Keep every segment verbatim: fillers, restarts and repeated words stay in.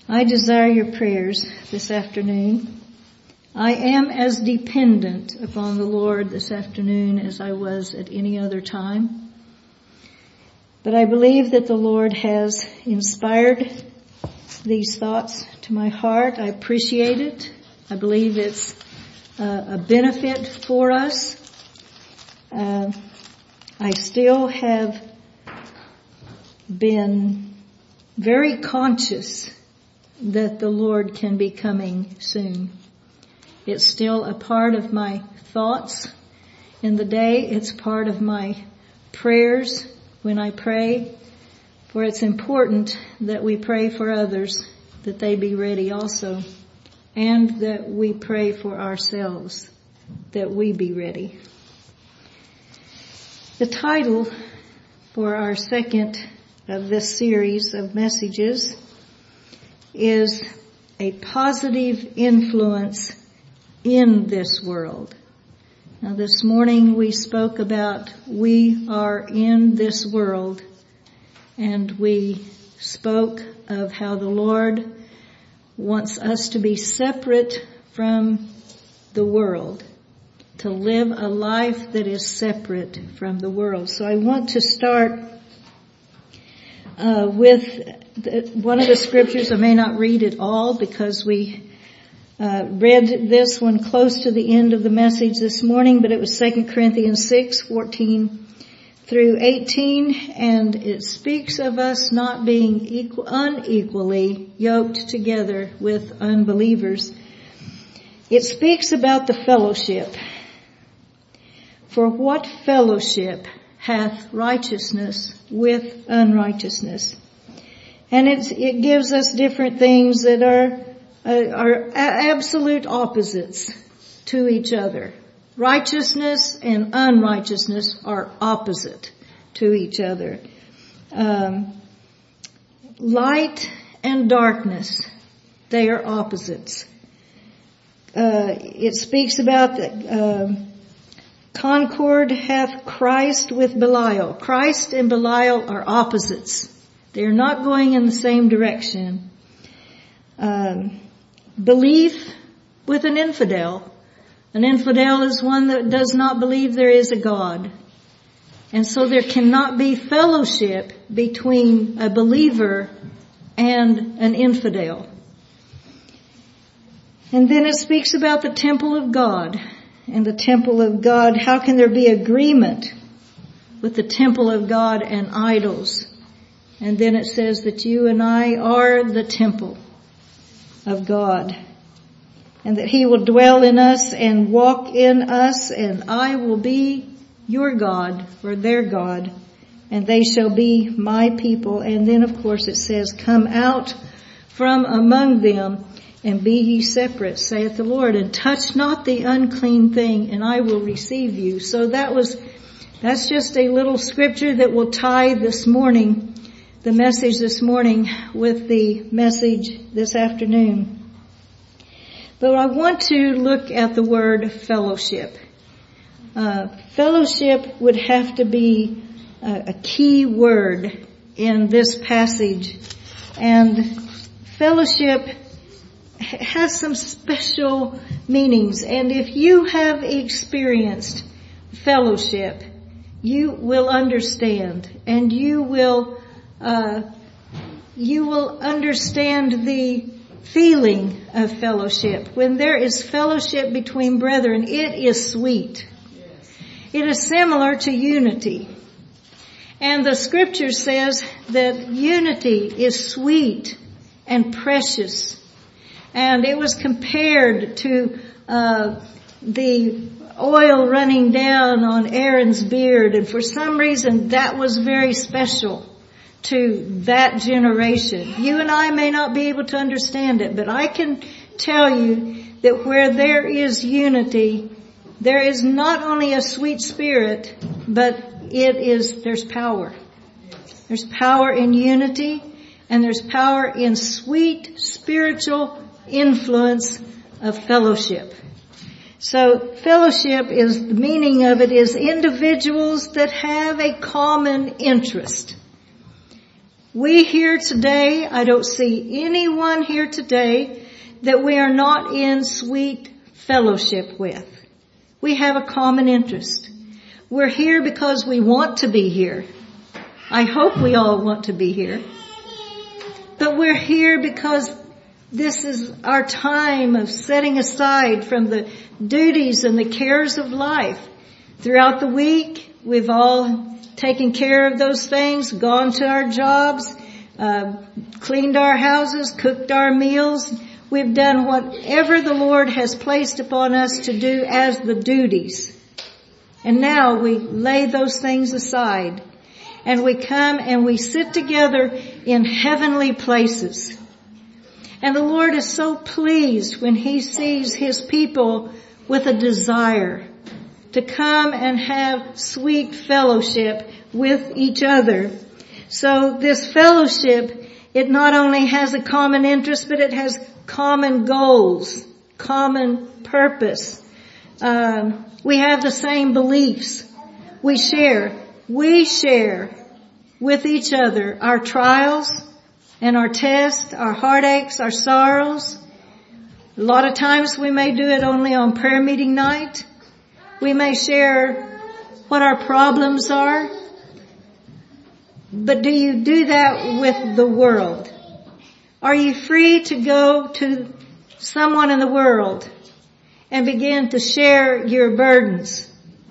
I desire your prayers this afternoon. I am as dependent upon the Lord this afternoon as I was at any other time. But I believe that the Lord has inspired these thoughts to my heart. I appreciate it. I believe it's uh, a benefit for us. Uh, I still have been very conscious that the Lord can be coming soon. It's still a part of my thoughts in the day. It's part of my prayers when I pray. For it's important that we pray for others, that they be ready also, and that we pray for ourselves, that we be ready. The title for our second of this series of messages is A Positive Influence in This World. Now this morning we spoke about we are in this world, and we spoke of how the Lord wants us to be separate from the world, to live a life that is separate from the world. So I want to start uh, with the, one of the scriptures. I may not read it all because we uh, read this one close to the end of the message this morning, but it was Second Corinthians six, fourteen through eighteen, and it speaks of us not being equal, unequally yoked together with unbelievers. It speaks about the fellowship. For what fellowship hath righteousness with unrighteousness? And it's, it gives us different things that are, uh, are absolute opposites to each other. Righteousness and unrighteousness are opposite to each other. Um, light and darkness, they are opposites. Uh, it speaks about the, um, concord hath Christ with Belial. Christ and Belial are opposites. They are not going in the same direction. Um, belief with an infidel. An infidel is one that does not believe there is a God. And so there cannot be fellowship between a believer and an infidel. And then it speaks about the temple of God. And the temple of God, how can there be agreement with the temple of God and idols? And then it says that you and I are the temple of God, and that He will dwell in us and walk in us, and I will be your God or their God, and they shall be my people. And then of course it says, come out from among them and be ye separate, saith the Lord, and touch not the unclean thing, and I will receive you. So that was, that's just a little scripture that will tie this morning, the message this morning, with the message this afternoon. But I want to look at the word fellowship. Uh, fellowship would have to be a, a key word in this passage. And fellowship has some special meanings. And if you have experienced fellowship, you will understand, and you will, uh, you will understand the feeling of fellowship. When there is fellowship between brethren, it is sweet. It is similar to unity. And the scripture says that unity is sweet and precious. And it was compared to uh the oil running down on Aaron's beard. And for some reason, that was very special to that generation. You and I may not be able to understand it, but I can tell you that where there is unity, there is not only a sweet spirit, but it is, there's power. There's power in unity, and there's power in sweet spiritual influence of fellowship. So fellowship is, the meaning of it is individuals that have a common interest. We here today, I don't see anyone here today that we are not in sweet fellowship with. We have a common interest. We're here because we want to be here. I hope we all want to be here. But we're here because this is our time of setting aside from the duties and the cares of life. Throughout the week, we've all taken care of those things, gone to our jobs, uh, cleaned our houses, cooked our meals. We've done whatever the Lord has placed upon us to do as the duties. And now we lay those things aside and we come and we sit together in heavenly places. And the Lord is so pleased when He sees His people with a desire to come and have sweet fellowship with each other. So this fellowship, it not only has a common interest, but it has common goals, common purpose. Um, we have the same beliefs. We share. We share with each other our trials and our tests, our heartaches, our sorrows. A lot of times we may do it only on prayer meeting night. We may share what our problems are. But do you do that with the world? Are you free to go to someone in the world and begin to share your burdens?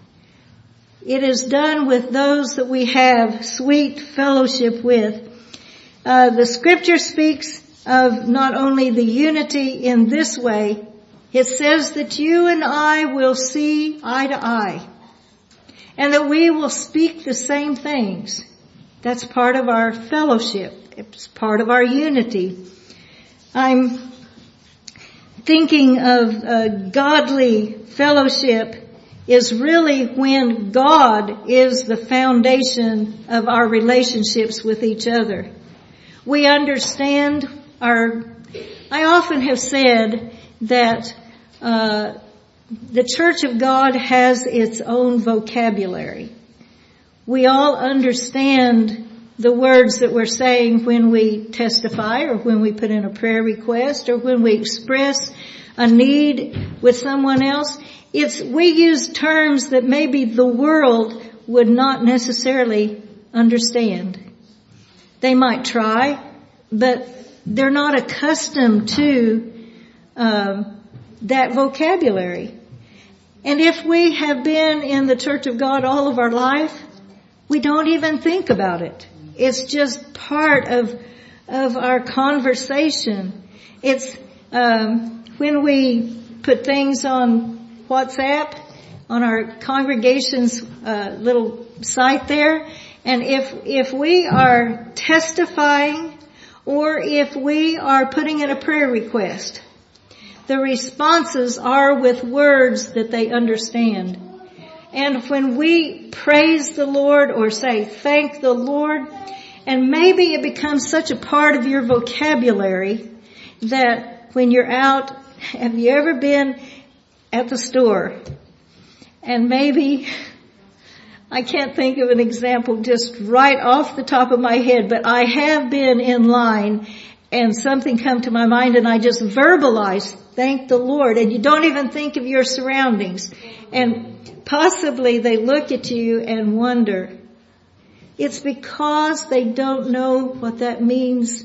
It is done with those that we have sweet fellowship with. Uh, the scripture speaks of not only the unity in this way, it says that you and I will see eye to eye and that we will speak the same things. That's part of our fellowship. It's part of our unity. I'm thinking of uh, godly fellowship is really when God is the foundation of our relationships with each other. We understand our, I often have said that uh, the Church of God has its own vocabulary. We all understand the words that we're saying when we testify or when we put in a prayer request or when we express a need with someone else. It's, we use terms that maybe the world would not necessarily understand. They might try, but they're not accustomed to um, that vocabulary. And if we have been in the Church of God all of our life, we don't even think about it. It's just part of of our conversation. It's um, when we put things on WhatsApp, on our congregation's uh, little site there, and if if we are testifying or if we are putting in a prayer request, the responses are with words that they understand. And when we praise the Lord or say thank the Lord, and maybe it becomes such a part of your vocabulary that when you're out, have you ever been at the store? And maybe, I can't think of an example just right off the top of my head, but I have been in line and something come to my mind and I just verbalize, thank the Lord, and you don't even think of your surroundings. And possibly they look at you and wonder. It's because they don't know what that means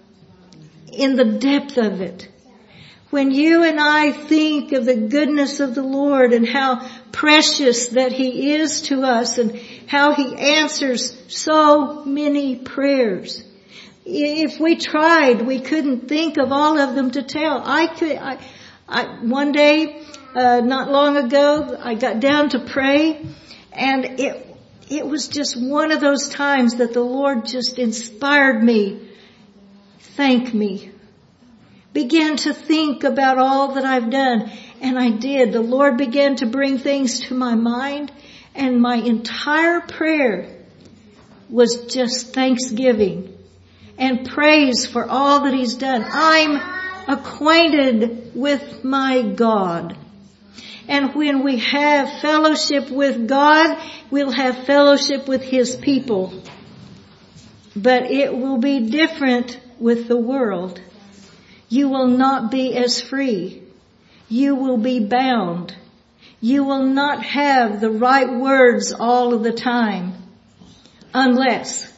in the depth of it. When you and I think of the goodness of the Lord and how precious that He is to us and how He answers so many prayers. If we tried, we couldn't think of all of them to tell. I could, I, I one day, uh, not long ago, I got down to pray and it, it was just one of those times that the Lord just inspired me. Thank me. Begin to think about all that I've done. And I did. The Lord began to bring things to my mind and my entire prayer was just thanksgiving and praise for all that He's done. I'm acquainted with my God. And when we have fellowship with God, we'll have fellowship with His people. But it will be different with the world. You will not be as free. You will be bound. You will not have the right words all of the time. Unless,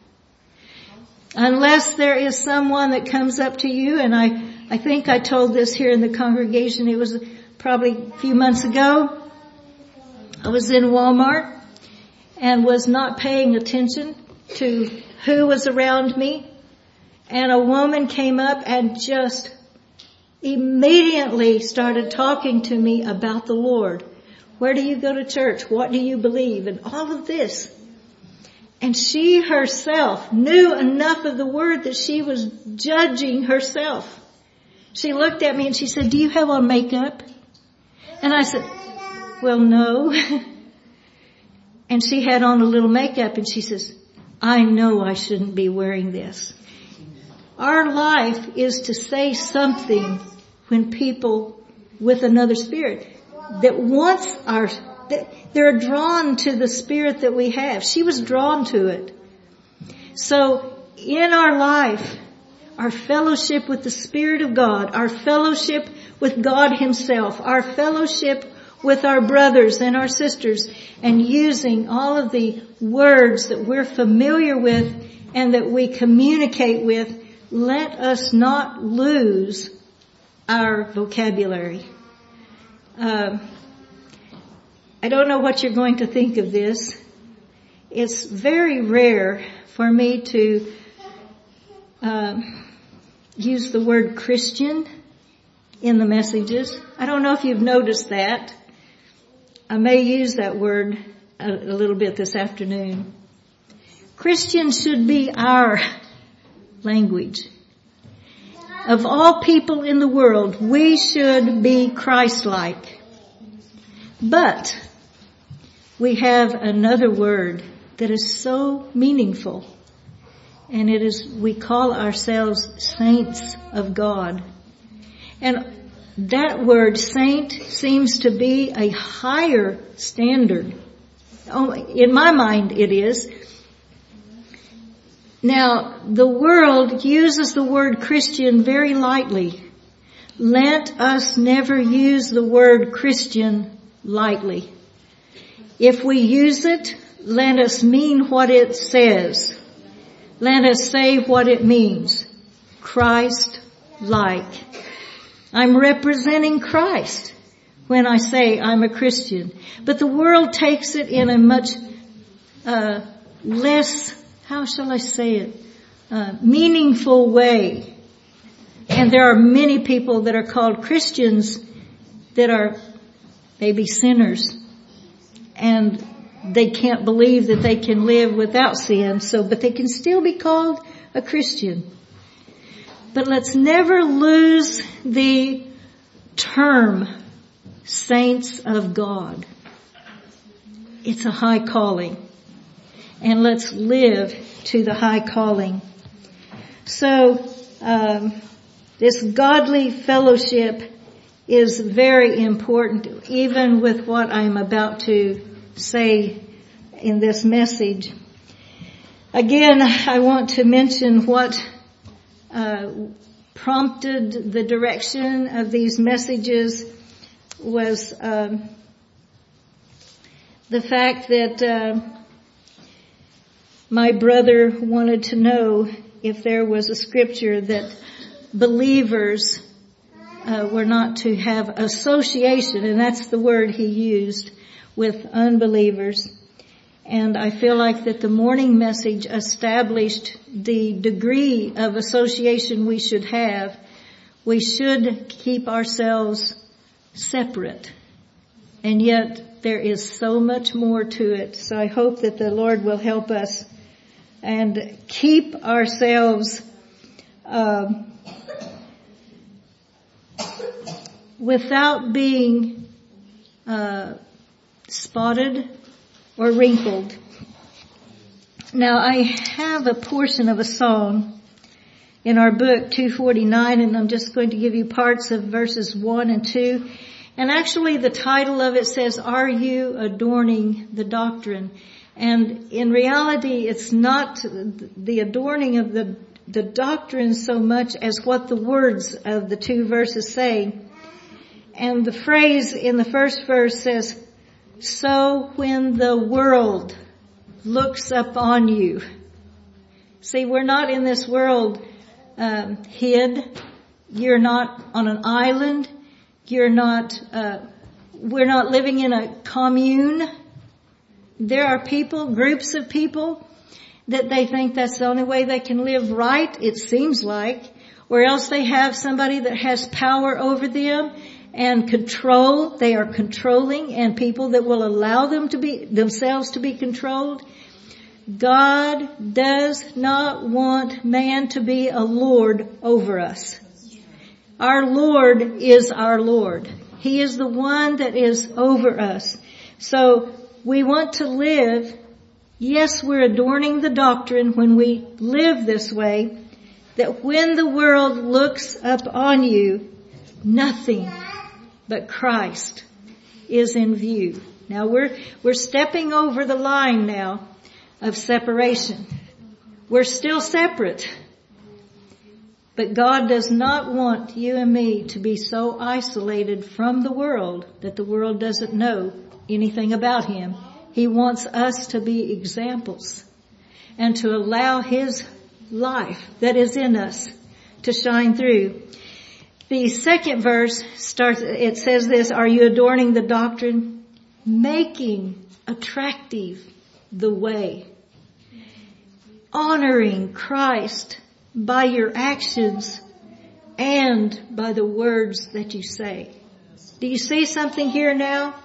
unless there is someone that comes up to you, and I, I think I told this here in the congregation, it was probably a few months ago. I was in Walmart and was not paying attention to who was around me. And a woman came up and just immediately started talking to me about the Lord. Where do you go to church? What do you believe? And all of this. And she herself knew enough of the word that she was judging herself. She looked at me and she said, "Do you have on makeup?" And I said, "Well, no." And she had on a little makeup and she says, "I know I shouldn't be wearing this." Our life is to say something when people with another spirit that wants our, that they're drawn to the spirit that we have. She was drawn to it. So in our life, our fellowship with the Spirit of God, our fellowship with God Himself, our fellowship with our brothers and our sisters, and using all of the words that we're familiar with and that we communicate with, let us not lose our vocabulary. Um, I don't know what you're going to think of this. It's very rare for me to uh, use the word Christian in the messages. I don't know if you've noticed that. I may use that word a, a little bit this afternoon. Christian should be our language. Of all people in the world, we should be Christ-like. But we have another word that is so meaningful, and it is, we call ourselves saints of God. And that word saint seems to be a higher standard. Oh, in my mind it is. Now, the world uses the word Christian very lightly. Let us never use the word Christian lightly. If we use it, let us mean what it says. Let us say what it means. Christ-like. I'm representing Christ when I say I'm a Christian. But the world takes it in a much uh, less, how shall I say it, uh, meaningful way. And there are many people that are called Christians that are maybe sinners. And they can't believe that they can live without sin, so, but they can still be called a Christian. But let's never lose the term saints of God. It's a high calling. And let's live to the high calling. So, um, this godly fellowship is very important, even with what I'm about to say in this message. Again, I want to mention what uh, prompted the direction of these messages was um, the fact that uh, my brother wanted to know if there was a scripture that believers uh, were not to have association, and that's the word he used, with unbelievers. And I feel like that the morning message established the degree of association we should have. We should keep ourselves separate. And yet there is so much more to it. So I hope that the Lord will help us and keep ourselves uh, without being uh, spotted or wrinkled. Now, I have a portion of a song in our book, two forty-nine, and I'm just going to give you parts of verses one and two. And actually, the title of it says, "Are You Adorning the Doctrine?" And in reality, it's not the adorning of the, the doctrine so much as what the words of the two verses say. And the phrase in the first verse says, so when the world looks up on you. See, we're not in this world um, hid. You're not on an island. You're not, uh, we're not living in a commune. There are people, groups of people, that they think that's the only way they can live right, it seems like, or else they have somebody that has power over them and control. They are controlling, and people that will allow them to be, themselves to be controlled. God does not want man to be a lord over us. Our Lord is our Lord. He is the one that is over us. So we want to live, yes, we're adorning the doctrine when we live this way, that when the world looks up on you, nothing but Christ is in view. Now we're, we're stepping over the line now of separation. We're still separate. But God does not want you and me to be so isolated from the world that the world doesn't know anything about Him. He wants us to be examples and to allow His life that is in us to shine through. The second verse starts, it says this, are you adorning the doctrine? Making attractive the way. Honoring Christ by your actions and by the words that you say. Do you see something here now?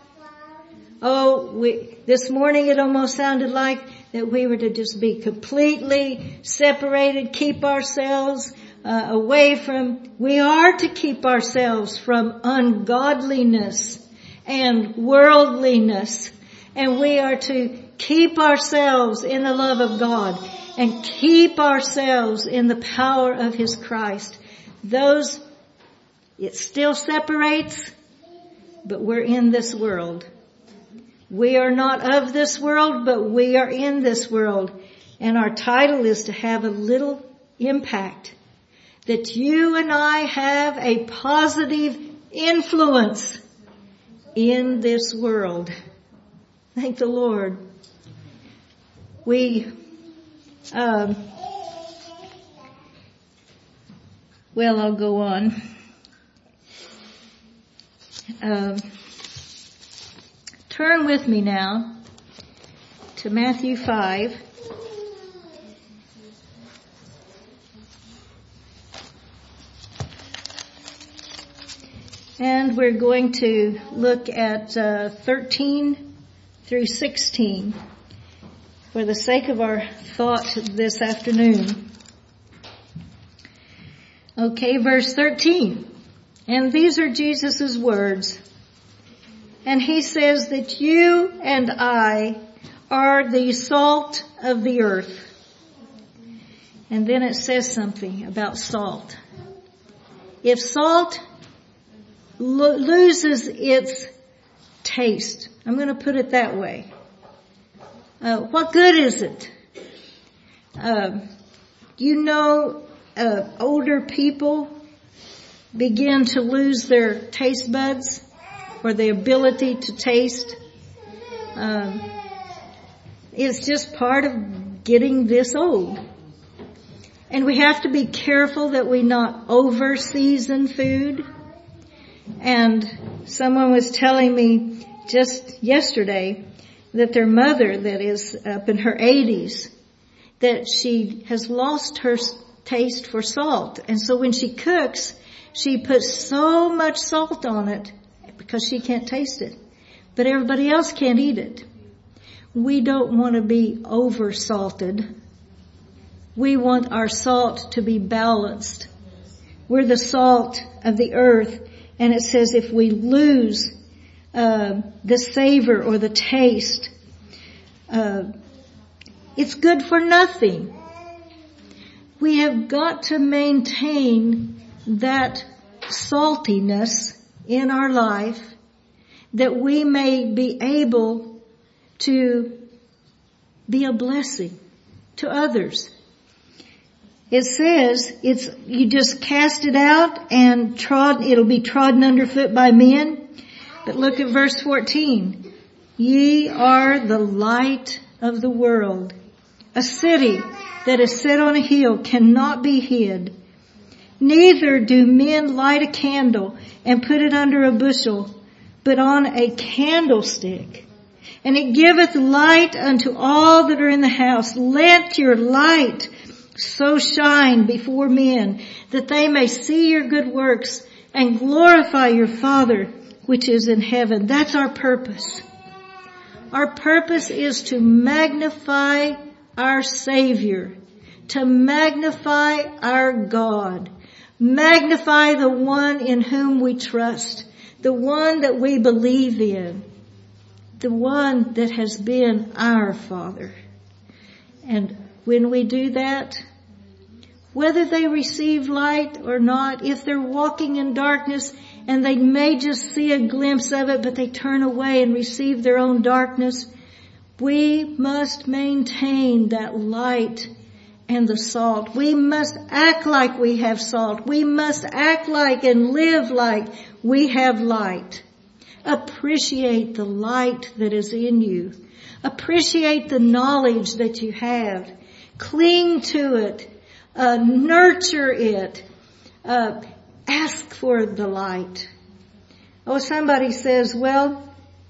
Oh, we, this morning it almost sounded like that we were to just be completely separated, keep ourselves uh, away from, we are to keep ourselves from ungodliness and worldliness, and we are to keep ourselves in the love of God and keep ourselves in the power of His Christ. Those, it still separates, but we're in this world. We are not of this world, but we are in this world. And our title is to have a little impact. That you and I have a positive influence in this world. Thank the Lord. We, um, well, I'll go on. Um, turn with me now to Matthew five. And we're going to look at uh, thirteen through sixteen for the sake of our thought this afternoon. Okay, verse thirteen. And these are Jesus' words. And He says that you and I are the salt of the earth. And then it says something about salt. If salt lo- loses its taste, I'm going to put it that way. Uh, what good is it? Uh, you know, uh, older people begin to lose their taste buds or the ability to taste. Um, it's just part of getting this old. And we have to be careful that we not over season food. And someone was telling me just yesterday that their mother, that is up in her eighties, that she has lost her taste for salt. And so when she cooks, she puts so much salt on it because she can't taste it. But everybody else can't eat it. We don't want to be over salted. We want our salt to be balanced. We're the salt of the earth. And it says if we lose uh, the savor or the taste, uh, it's good for nothing. We have got to maintain that saltiness in our life that we may be able to Be a blessing to others. It says it's, you just cast it out and trod, it'll be trodden underfoot by men. But look at verse fourteen. Ye are the light of the world. A city that is set on a hill cannot be hid. Neither do men light a candle and put it under a bushel, but on a candlestick. And it giveth light unto all that are in the house. Let your light so shine before men, that they may see your good works and glorify your Father which is in heaven. That's our purpose. Our purpose is to magnify our Savior, to magnify our God, magnify the one in whom we trust, the one that we believe in, the one that has been our Father. And when we do that, whether they receive light or not, if they're walking in darkness and they may just see a glimpse of it, but they turn away and receive their own darkness, we must maintain that light and the salt. We must act like we have salt. We must act like and live like we have light. Appreciate the light that is in you. Appreciate the knowledge that you have. Cling to it. Uh, nurture it. Uh, ask for the light. Oh, somebody says, well,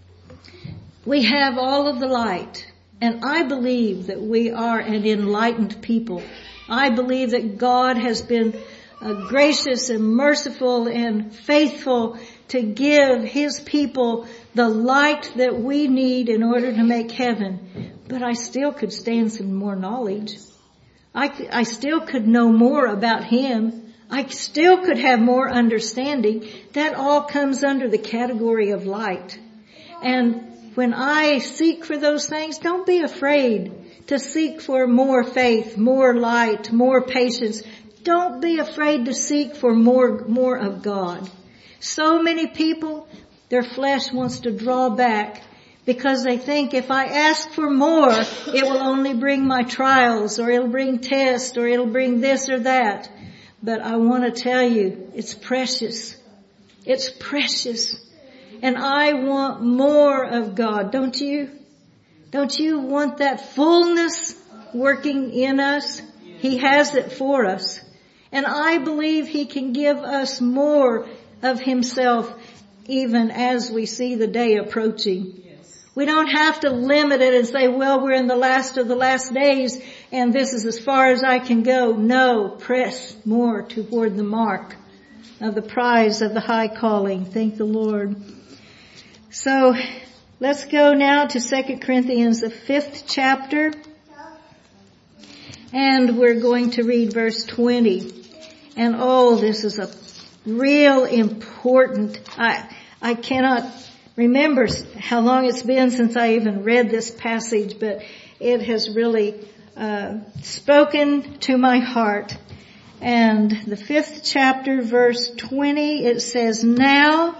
we have all of the light. And I believe that we are an enlightened people. I believe that God has been uh, gracious and merciful and faithful to give His people the light that we need in order to make heaven. But I still could stand some more knowledge. I, I still could know more about Him. I still could have more understanding. That all comes under the category of light. And when I seek for those things, don't be afraid to seek for more faith, more light, more patience. Don't be afraid to seek for more, more of God. So many people, their flesh wants to draw back because they think if I ask for more, it will only bring my trials, or it'll bring tests, or it'll bring this or that. But I want to tell you, it's precious. It's precious. And I want more of God, don't you? Don't you want that fullness working in us? He has it for us. And I believe He can give us more of Himself even as we see the day approaching. We don't have to limit it and say, well, we're in the last of the last days and this is as far as I can go. No, press more toward the mark of the prize of the high calling. Thank the Lord. So let's go now to Second Corinthians, the fifth chapter. And we're going to read verse twenty. And oh, this is a real important, I, I cannot remember how long it's been since I even read this passage, but it has really uh, spoken to my heart. And the fifth chapter, verse twenty, it says, now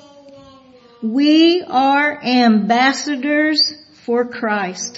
we are ambassadors for Christ.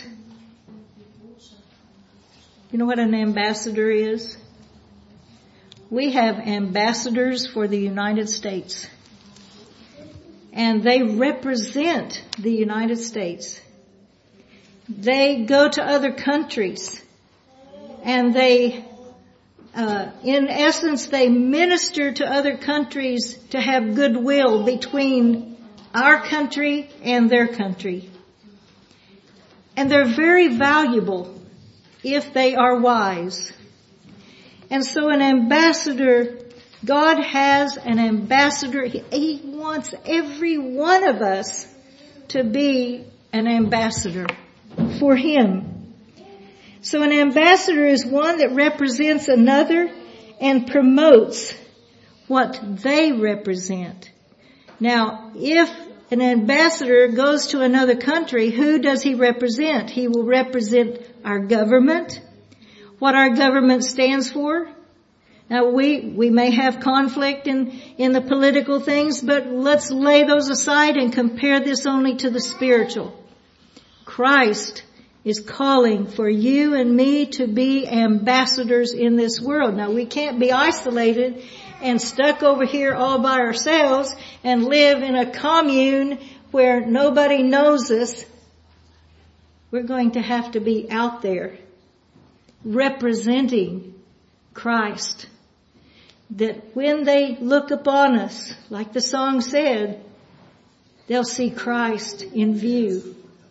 You know what an ambassador is? We have ambassadors for the United States. And they represent the United States. They go to other countries. And they, uh, in essence, they minister to other countries to have goodwill between our country and their country. And they're very valuable if they are wise. And so an ambassador, God has an ambassador. He wants every one of us to be an ambassador for Him. So an ambassador is one that represents another and promotes what they represent. Now, if an ambassador goes to another country, who does he represent? He will represent our government, what our government stands for. Now we, we may have conflict in, in the political things, but let's lay those aside and compare this only to the spiritual. Christ is calling for you and me to be ambassadors in this world. Now, we can't be isolated and stuck over here all by ourselves and live in a commune where nobody knows us. We're going to have to be out there representing Christ. That when they look upon us, like the song said, they'll see Christ in view.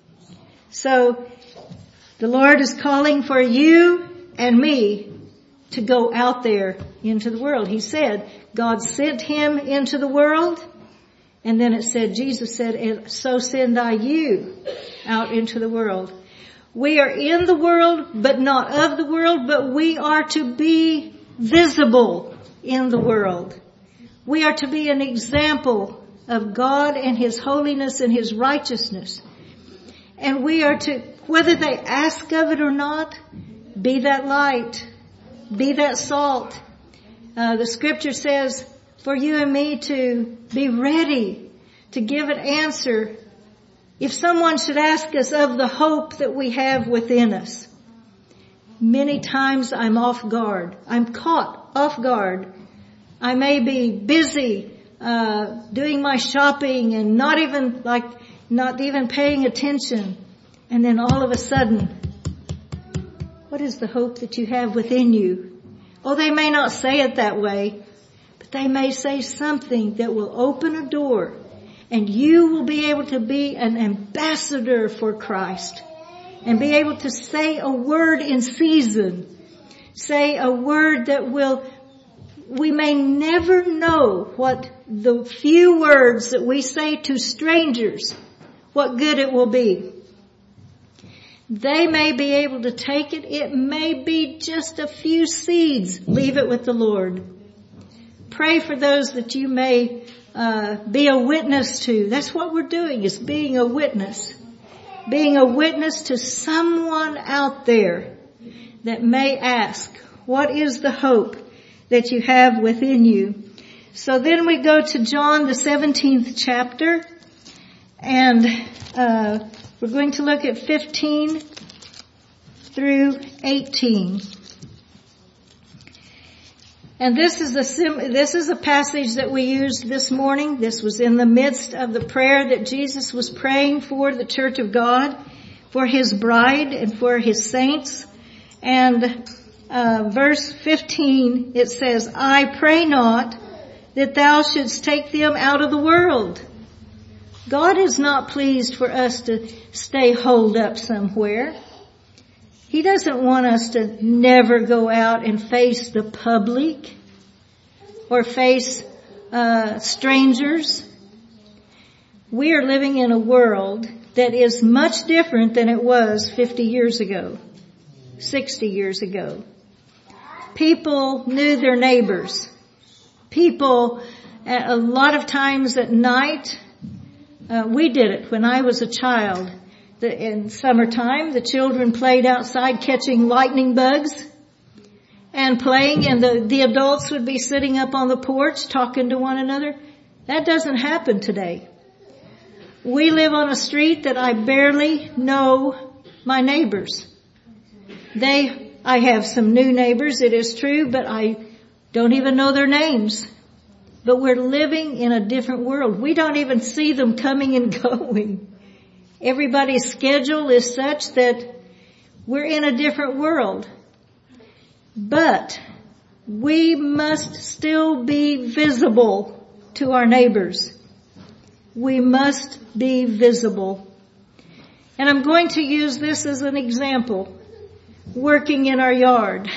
So, the Lord is calling for you and me to go out there into the world. He said, God sent him into the world, and then it said, Jesus said, so send I you out into the world. We are in the world, but not of the world, but we are to be visible in the world. We are to be an example of God and His holiness and His righteousness. And we are to, whether they ask of it or not, be that light, be that salt. Uh, the scripture says for you and me to be ready to give an answer if someone should ask us of the hope that we have within us. Many times I'm off guard. I'm caught off guard. I may be busy uh doing my shopping and not even like not even paying attention. And then all of a sudden, what is the hope that you have within you? Oh, they may not say it that way, but they may say something that will open a door, and you will be able to be an ambassador for Christ and be able to say a word in season. Say a word that will, we may never know what the few words that we say to strangers, what good it will be. They may be able to take it. It may be just a few seeds. Leave it with the Lord. Pray for those that you may uh be a witness to. That's what we're doing, is being a witness. Being a witness to someone out there that may ask, what is the hope that you have within you? So then we go to John, the seventeenth chapter, and uh we're going to look at fifteen through eighteen. And this is a sim- this is a passage that we used this morning. This was in the midst of the prayer that Jesus was praying for the church of God, for His bride and for His saints. And uh verse fifteen, it says, I pray not that thou shouldst take them out of the world. God is not pleased for us to stay holed up somewhere. He doesn't want us to never go out and face the public or face uh strangers. We are living in a world that is much different than it was fifty years ago, sixty years ago. People knew their neighbors. People, a lot of times at night, Uh, we did it when I was a child. The, in summertime, the children played outside catching lightning bugs and playing, and the, the adults would be sitting up on the porch talking to one another. That doesn't happen today. We live on a street that I barely know my neighbors. They, I have some new neighbors, it is true, but I don't even know their names. But we're living in a different world. We don't even see them coming and going. Everybody's schedule is such that we're in a different world. But we must still be visible to our neighbors. We must be visible. And I'm going to use this as an example. Working in our yard.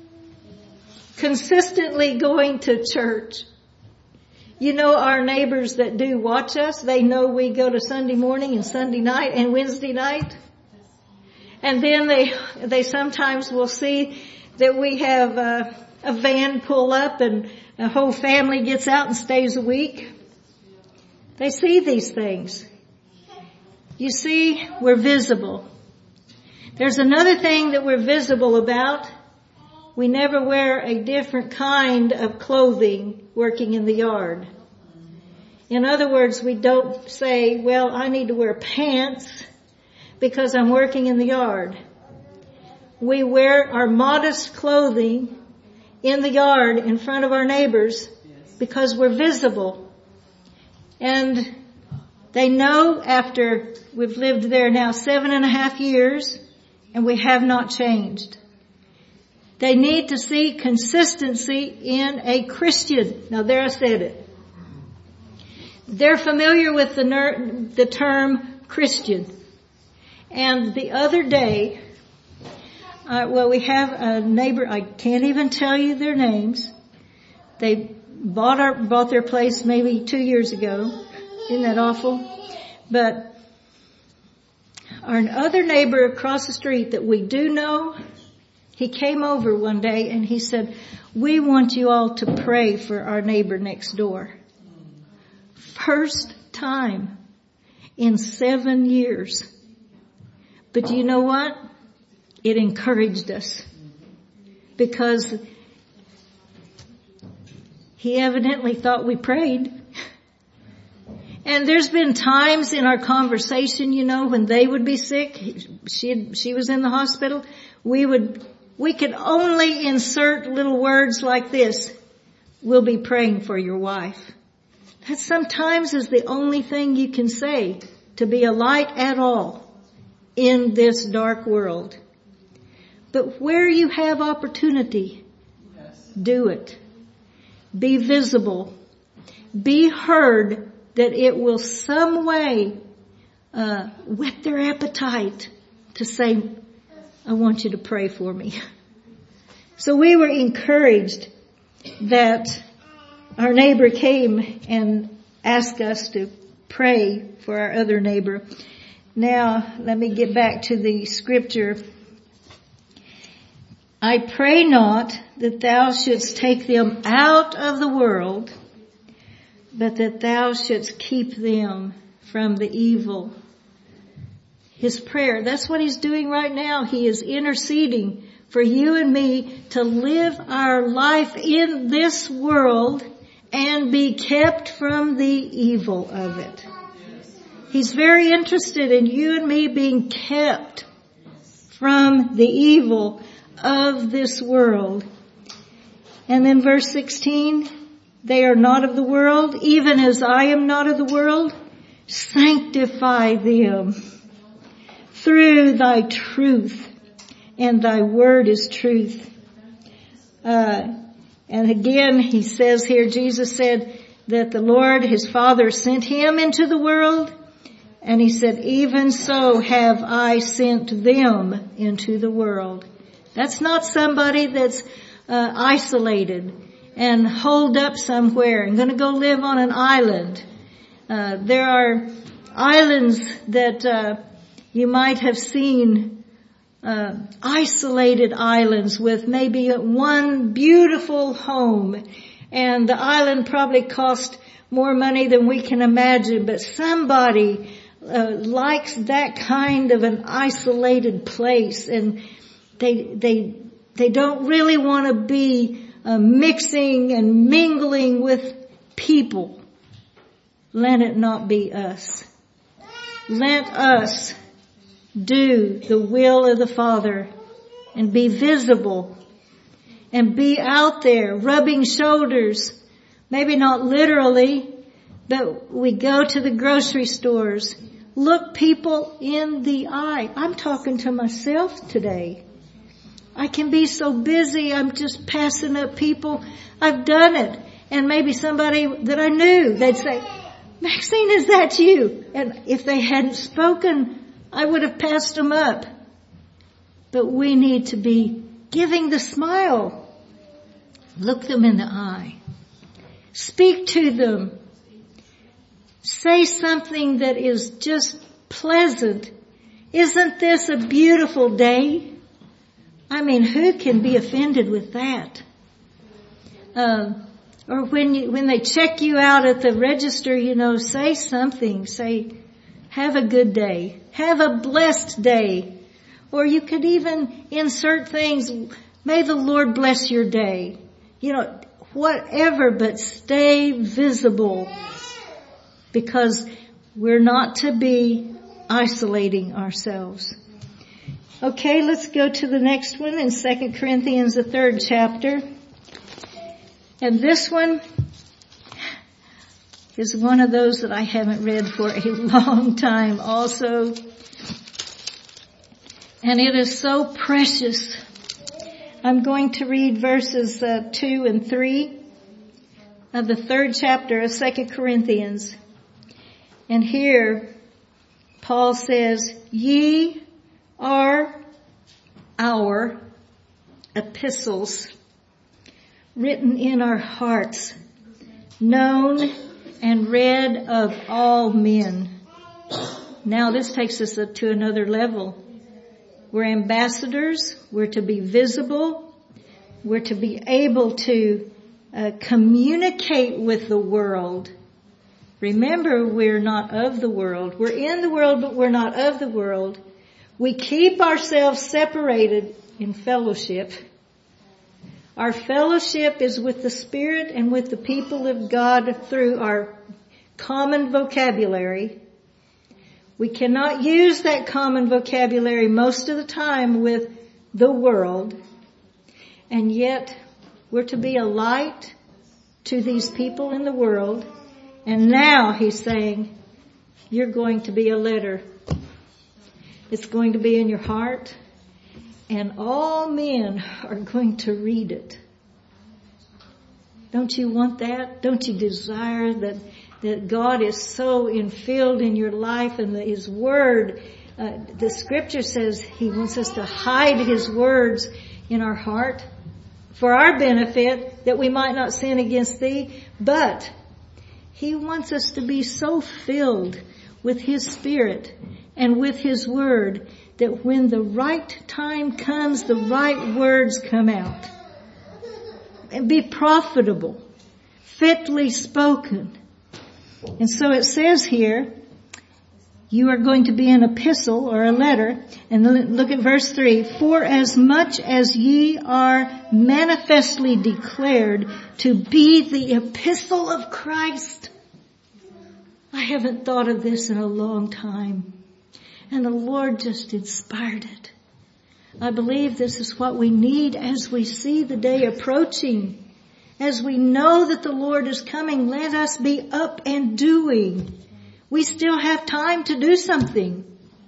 Consistently going to church. You know, our neighbors that do watch us, they know we go to Sunday morning and Sunday night and Wednesday night. And then they, they sometimes will see that we have a, a van pull up and a whole family gets out and stays a week. They see these things. You see, we're visible. There's another thing that we're visible about. We never wear a different kind of clothing working in the yard. In other words, we don't say, well, I need to wear pants because I'm working in the yard. We wear our modest clothing in the yard in front of our neighbors because we're visible. And they know after we've lived there now seven and a half years and we have not changed. They need to see consistency in a Christian. Now there I said it. They're familiar with the, ner- the term Christian. And the other day, uh, well, we have a neighbor, I can't even tell you their names. They bought our, bought their place maybe two years ago. Isn't that awful? But our other neighbor across the street that we do know, he came over one day and he said, we want you all to pray for our neighbor next door. First time in seven years. But you know what? It encouraged us because he evidently thought we prayed. And there's been times in our conversation, you know, when they would be sick, she she was in the hospital, we would, we could only insert little words like this. We'll be praying for your wife. That sometimes is the only thing you can say to be a light at all in this dark world. But where you have opportunity, do it. Be visible. Be heard, that it will some way uh whet their appetite to say, I want you to pray for me. So we were encouraged that our neighbor came and asked us to pray for our other neighbor. Now, let me get back to the scripture. I pray not that thou shouldst take them out of the world, but that thou shouldst keep them from the evil. His prayer, that's what he's doing right now. He is interceding for you and me to live our life in this world and be kept from the evil of it. He's very interested in you and me being kept from the evil of this world. And then verse sixteen, they are not of the world, even as I am not of the world. Sanctify them through thy truth, and thy word is truth. Uh, and again, he says here, Jesus said that the Lord, his Father, sent him into the world. And he said, even so have I sent them into the world. That's not somebody that's uh, isolated and holed up somewhere and going to go live on an island. Uh, there are islands that uh, you might have seen, uh, isolated islands with maybe one beautiful home, and the island probably cost more money than we can imagine, but somebody uh, likes that kind of an isolated place, and they they they don't really want to be uh, mixing and mingling with people. Let it not be us. Let us do the will of the Father and be visible and be out there rubbing shoulders. Maybe not literally, but we go to the grocery stores. Look people in the eye. I'm talking to myself today. I can be so busy, I'm just passing up people. I've done it. And maybe somebody that I knew, they'd say, Maxine, is that you? And if they hadn't spoken, I would have passed them up. But we need to be giving the smile. Look them in the eye. Speak to them. Say something that is just pleasant. Isn't this a beautiful day? I mean, who can be offended with that? Um, or when you, when they check you out at the register, you know, say something. Say, have a good day. Have a blessed day. Or you could even insert things, may the Lord bless your day. You know, whatever, but stay visible. Because we're not to be isolating ourselves. Okay, let's go to the next one in Second Corinthians, the third chapter. And this one is one of those that I haven't read for a long time also. And it is so precious. I'm going to read verses uh, two and three of the third chapter of Second Corinthians. And here, Paul says, ye are our epistles written in our hearts, known and read of all men. Now this takes us up to another level. We're ambassadors. We're to be visible. We're to be able to uh, communicate with the world. Remember, we're not of the world. We're in the world, but we're not of the world. We keep ourselves separated in fellowship. Our fellowship is with the Spirit and with the people of God through our common vocabulary. We cannot use that common vocabulary most of the time with the world. And yet, we're to be a light to these people in the world. And now he's saying, you're going to be a letter. It's going to be in your heart. And all men are going to read it. Don't you want that? Don't you desire that, that God is so infilled in your life and that His Word, uh, the Scripture says He wants us to hide His words in our heart for our benefit, that we might not sin against Thee. But He wants us to be so filled with His Spirit and with His Word that when the right time comes, the right words come out. And be profitable, fitly spoken. And so it says here, you are going to be an epistle or a letter. And look at verse three. For as much as ye are manifestly declared to be the epistle of Christ. I haven't thought of this in a long time. And the Lord just inspired it. I believe this is what we need as we see the day approaching. As we know that the Lord is coming, let us be up and doing. We still have time to do something.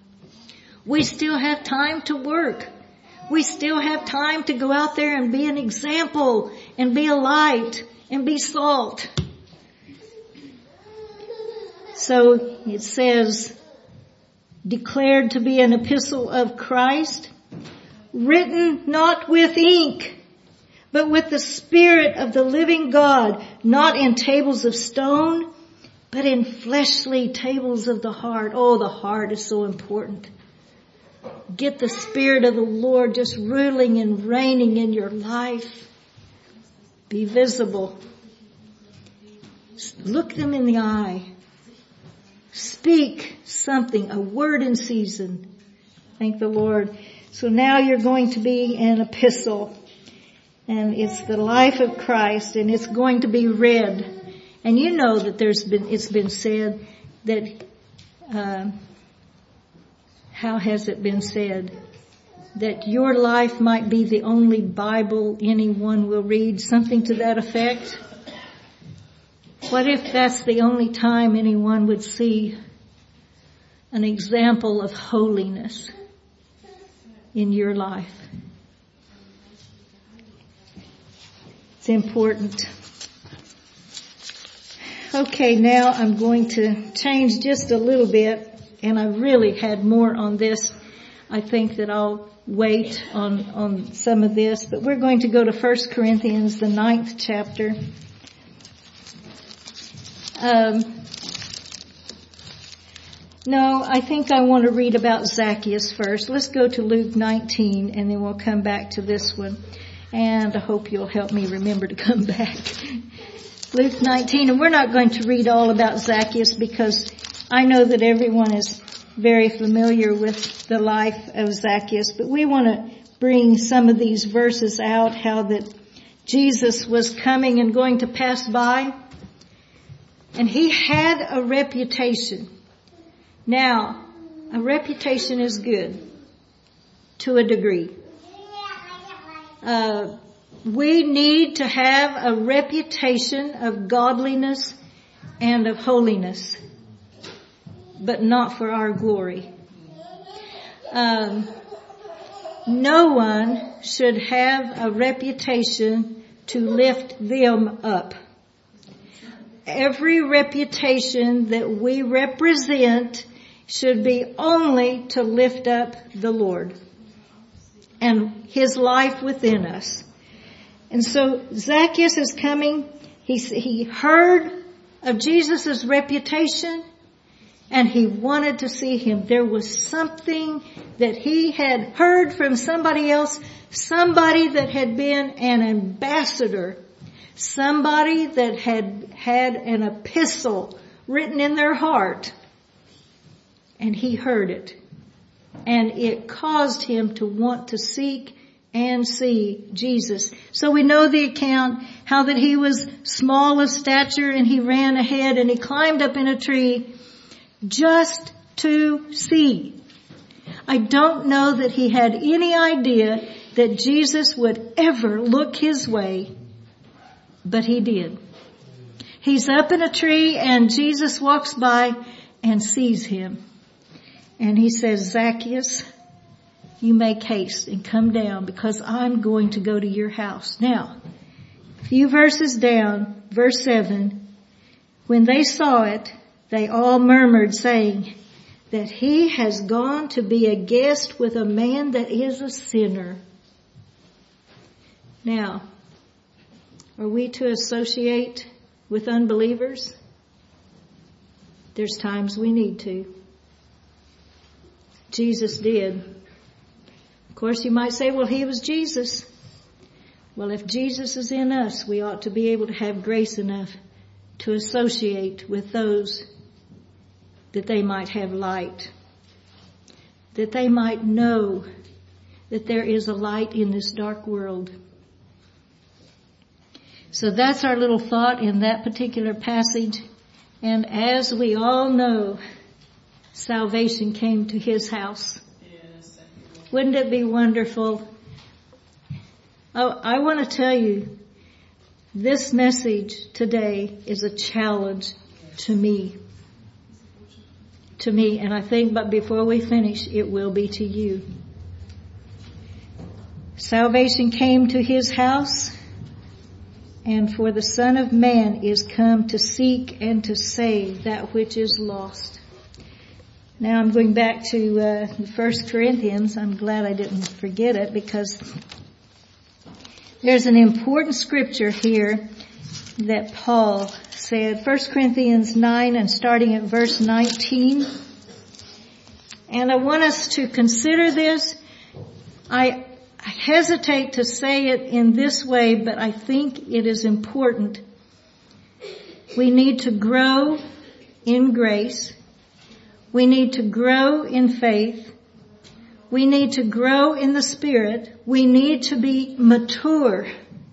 We still have time to work. We still have time to go out there and be an example and be a light and be salt. So it says, declared to be an epistle of Christ, written not with ink, but with the Spirit of the living God, not in tables of stone, but in fleshly tables of the heart. Oh, the heart is so important. Get the Spirit of the Lord just ruling and reigning in your life. Be visible. Look them in the eye. Speak something, a word in season. Thank the Lord. So now you're going to be an epistle. And it's the life of Christ, and it's going to be read. And you know that there's been, it's been said that, uh, how has it been said? That your life might be the only Bible anyone will read, something to that effect. What if that's the only time anyone would see an example of holiness in your life? It's important. Okay, now I'm going to change just a little bit, and I really had more on this. I think that I'll wait on, on some of this, but we're going to go to First Corinthians, the ninth chapter. Um, no, I think I want to read about Zacchaeus first. Let's go to Luke nineteen, and then we'll come back to this one. And I hope you'll help me remember to come back. Luke nineteen, and we're not going to read all about Zacchaeus because I know that everyone is very familiar with the life of Zacchaeus, but we want to bring some of these verses out, how that Jesus was coming and going to pass by, and he had a reputation. Now, A reputation is good to a degree. Uh, we need to have a reputation of godliness and of holiness, but not for our glory. Um, no one should have a reputation to lift them up. Every reputation that we represent should be only to lift up the Lord and His life within us. And so Zacchaeus is coming. He, he heard of Jesus' reputation and he wanted to see Him. There was something that he had heard from somebody else, somebody that had been an ambassador, somebody that had had an epistle written in their heart. And he heard it. And it caused him to want to seek and see Jesus. So we know the account, how that he was small of stature and he ran ahead and he climbed up in a tree just to see. I don't know that he had any idea that Jesus would ever look his way, but he did. He's up in a tree and Jesus walks by and sees him. And he says, Zacchaeus, you make haste and come down because I'm going to go to your house. Now, a few verses down, verse seven, when they saw it, they all murmured, saying that he has gone to be a guest with a man that is a sinner. Now, are we to associate with unbelievers? There's times we need to. Jesus did. Of course, you might say, well, he was Jesus. Well, if Jesus is in us, we ought to be able to have grace enough to associate with those that they might have light, that they might know that there is a light in this dark world. So that's our little thought in that particular passage. And as we all know, salvation came to his house. Wouldn't it be wonderful? Oh, I want to tell you, this message today is a challenge to me. To me, and I think, but before we finish, it will be to you. Salvation came to his house, and for the Son of Man is come to seek and to save that which is lost. Now I'm going back to uh, First Corinthians. I'm glad I didn't forget it because there's an important scripture here that Paul said. First Corinthians nine and starting at verse nineteen. And I want us to consider this. I hesitate to say it in this way, but I think it is important. We need to grow in grace. We need to grow in faith. We need to grow in the Spirit. We need to be mature.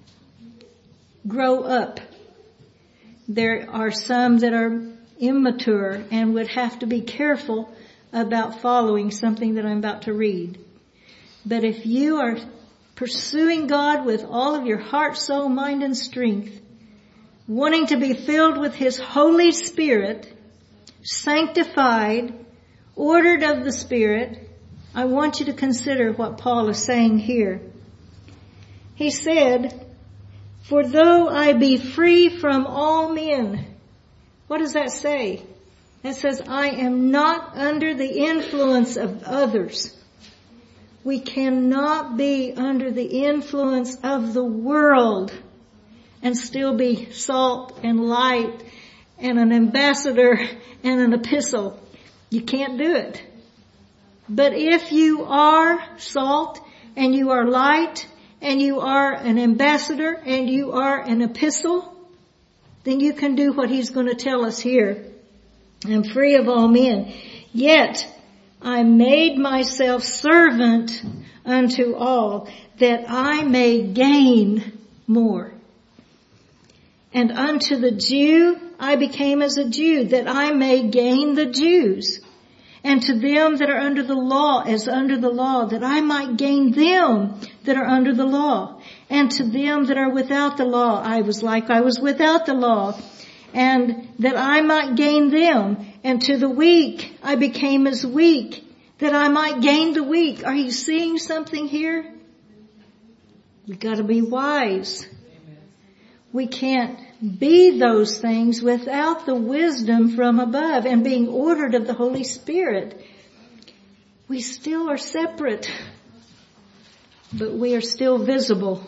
Grow up. There are some that are immature and would have to be careful about following something that I'm about to read. But if you are pursuing God with all of your heart, soul, mind, and strength, wanting to be filled with His Holy Spirit, sanctified, ordered of the Spirit, I want you to consider what Paul is saying here. He said, for though I be free from all men. What does that say? That says I am not under the influence of others. We cannot be under the influence of the world and still be salt and light and an ambassador and an epistle. You can't do it. But if you are salt and you are light and you are an ambassador and you are an epistle, then you can do what he's going to tell us here. I'm free of all men. Yet I made myself servant unto all, that I may gain more. And unto the Jew I became as a Jew, that I may gain the Jews. And to them that are under the law as under the law, that I might gain them that are under the law. And to them that are without the law, I was like I was without the law, and that I might gain them. And to the weak, I became as weak, that I might gain the weak. Are you seeing something here? We've got to be wise. We can't be those things without the wisdom from above and being ordered of the Holy Spirit. We still are separate, but we are still visible.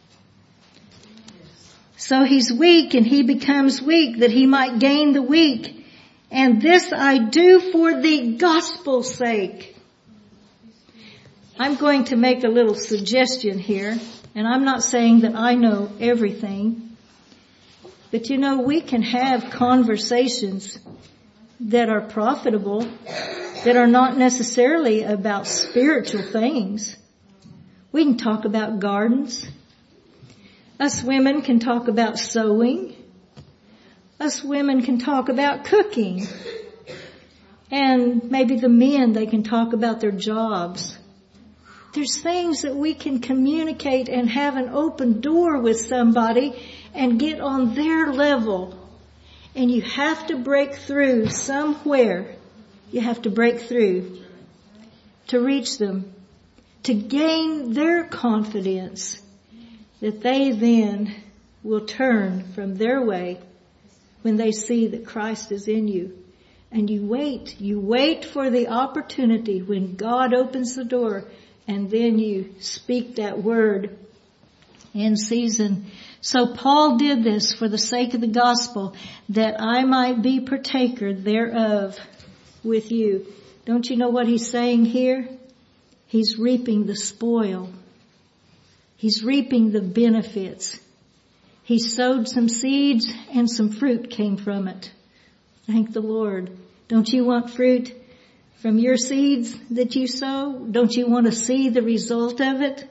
So he's weak and he becomes weak that he might gain the weak. And this I do for the gospel's sake. I'm going to make a little suggestion here, and I'm not saying that I know everything. But you know, we can have conversations that are profitable, that are not necessarily about spiritual things. We can talk about gardens. Us women can talk about sewing. Us women can talk about cooking. And maybe the men, they can talk about their jobs. There's things that we can communicate and have an open door with somebody and get on their level. And you have to break through somewhere. You have to break through to reach them, to gain their confidence that they then will turn from their way when they see that Christ is in you. And you wait, you wait for the opportunity when God opens the door, and then you speak that word in season. So Paul did this for the sake of the gospel, that I might be partaker thereof with you. Don't you know what he's saying here? He's reaping the spoil. He's reaping the benefits. He sowed some seeds and some fruit came from it. Thank the Lord. Don't you want fruit from your seeds that you sow? Don't you want to see the result of it?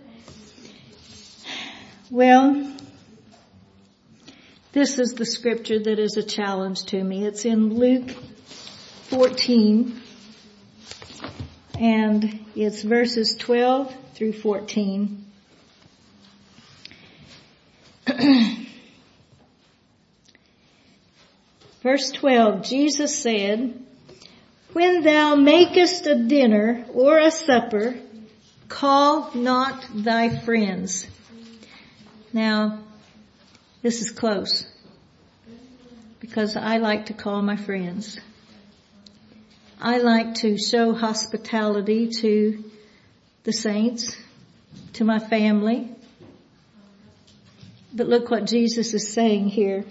Well, this is the scripture that is a challenge to me. It's in Luke fourteen, and it's verses twelve through fourteen. Verse twelve, Jesus said, when thou makest a dinner or a supper, call not thy friends. Now, this is close, because I like to call my friends. I like to show hospitality to the saints, to my family. But look what Jesus is saying here.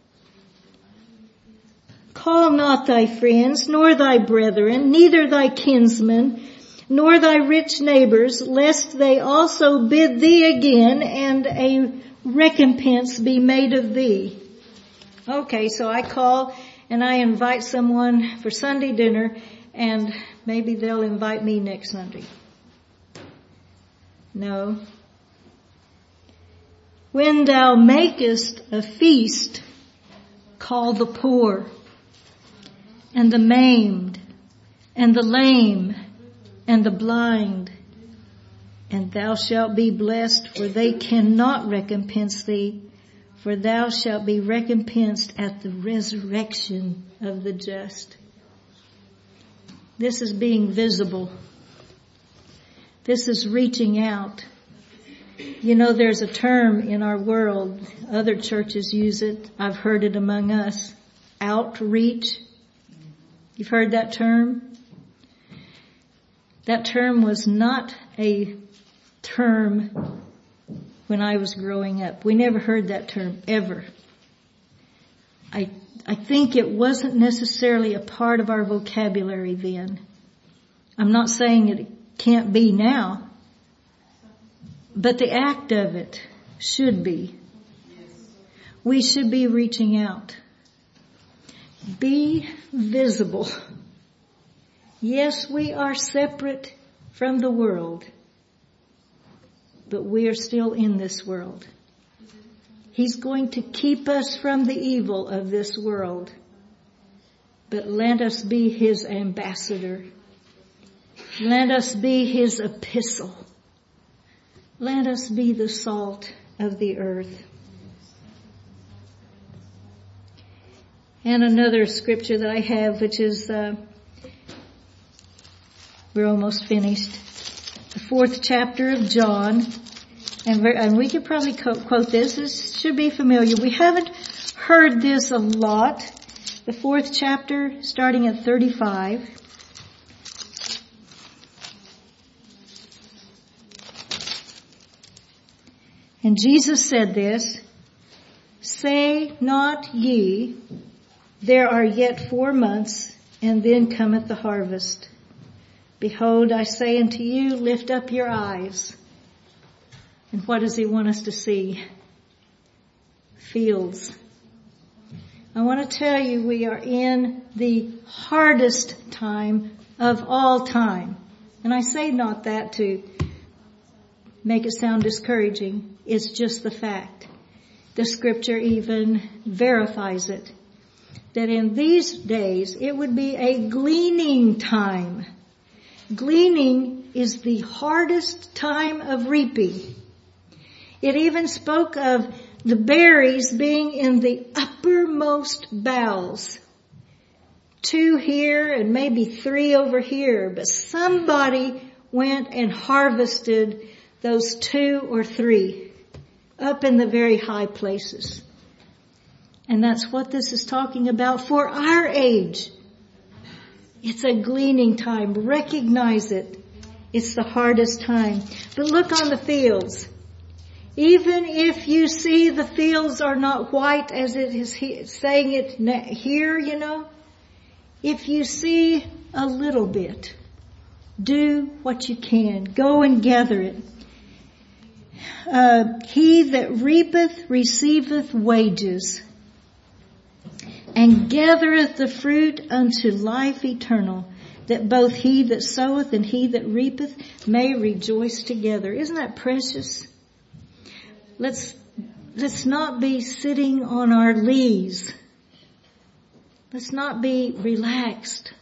Call not thy friends, nor thy brethren, neither thy kinsmen, nor thy rich neighbors, lest they also bid thee again, and a recompense be made of thee. Okay, so I call and I invite someone for Sunday dinner, and maybe they'll invite me next Sunday. No. When thou makest a feast, call the poor, and the maimed, and the lame, and the blind, and thou shalt be blessed, for they cannot recompense thee, for thou shalt be recompensed at the resurrection of the just. This is being visible. This is reaching out. You know, there's a term in our world, other churches use it, I've heard it among us, outreach. You've heard that term? That term was not a term when I was growing up. We never heard that term, ever. I, I think it wasn't necessarily a part of our vocabulary then. I'm not saying it can't be now, but the act of it should be. We should be reaching out. Be visible. Yes, we are separate from the world, but we are still in this world. He's going to keep us from the evil of this world, but let us be His ambassador Let us be his epistle. Let us be the salt of the earth. And another scripture that I have, which is, uh, we're almost finished. The fourth chapter of John. And, and we could probably quote this. This should be familiar. We haven't heard this a lot. The fourth chapter, starting at thirty-five. And Jesus said this, "Say not ye, there are yet four months, and then cometh the harvest. Behold, I say unto you, lift up your eyes." And what does he want us to see? Fields. I want to tell you, we are in the hardest time of all time. And I say not that to make it sound discouraging. It's just the fact. The scripture even verifies it. That in these days, it would be a gleaning time. Gleaning is the hardest time of reaping. It even spoke of the berries being in the uppermost boughs. Two here and maybe three over here. But somebody went and harvested those two or three up in the very high places. And that's what this is talking about for our age. It's a gleaning time. Recognize it. It's the hardest time. But look on the fields. Even if you see the fields are not white as it is he- saying it here, you know, if you see a little bit, do what you can. Go and gather it. Uh, he that reapeth receiveth wages, and gathereth the fruit unto life eternal, that both he that soweth and he that reapeth may rejoice together. Isn't that precious? Let's, let's not be sitting on our lees. Let's not be relaxed.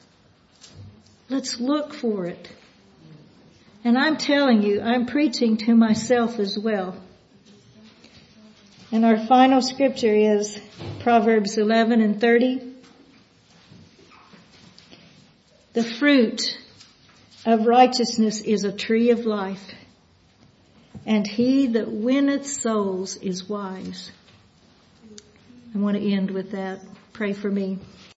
Let's look for it. And I'm telling you, I'm preaching to myself as well. And our final scripture is Proverbs eleven and thirty. The fruit of righteousness is a tree of life, and he that winneth souls is wise. I want to end with that. Pray for me.